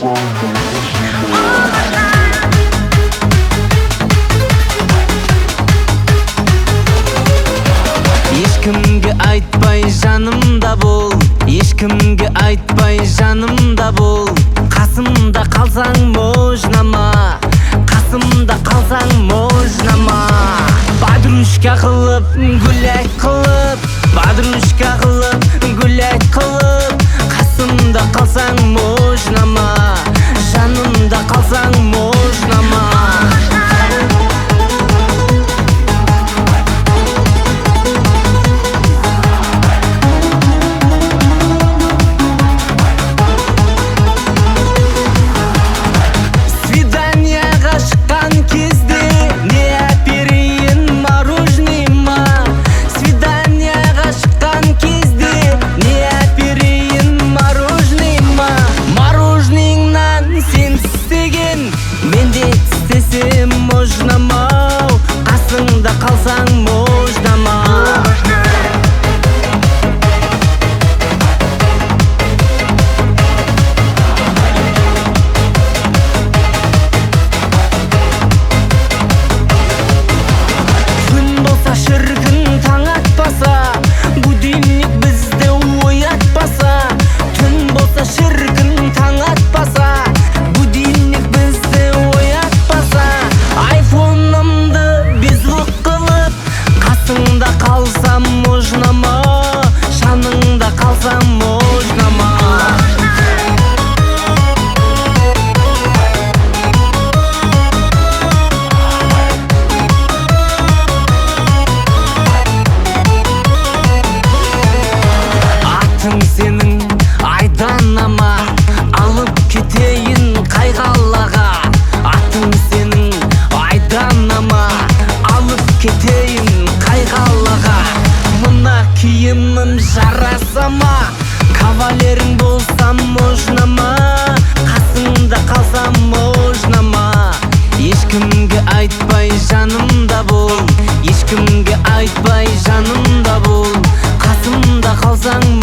Ешкімге айтпай жанымда бол, ешкімге айтпай жанымда бол. Қасымда қалсаң можнама, қасымда қалсаң можнама. Подружка қылып, гулять қылып, подружка қылып, гулять қылып. Қасымда қалсаң можнама, жанымда қалсаң можнама. Можнама, қасыңда қалсаң можнама. Күн болса шіркін таң атпаса, будильник бізді оятпаса. Түн болса шіркін таң атпаса, будильник бізді оятпаса. Айфонымды безлік қылып, қасыңда қалсам можнама, жаныңда қалсам можнама. Атың сенің айданама, алып кетейін қай қалаға. Атың сенің айданама, алып кетейін қай қалаға. Мына киімім жараса ма, кавалерің болсам можнама, қасыңда қалсам можнама. Ешкімге айтпай жанымда бол, ешкімге айтпай жанымда бол. Қасымда қалсаң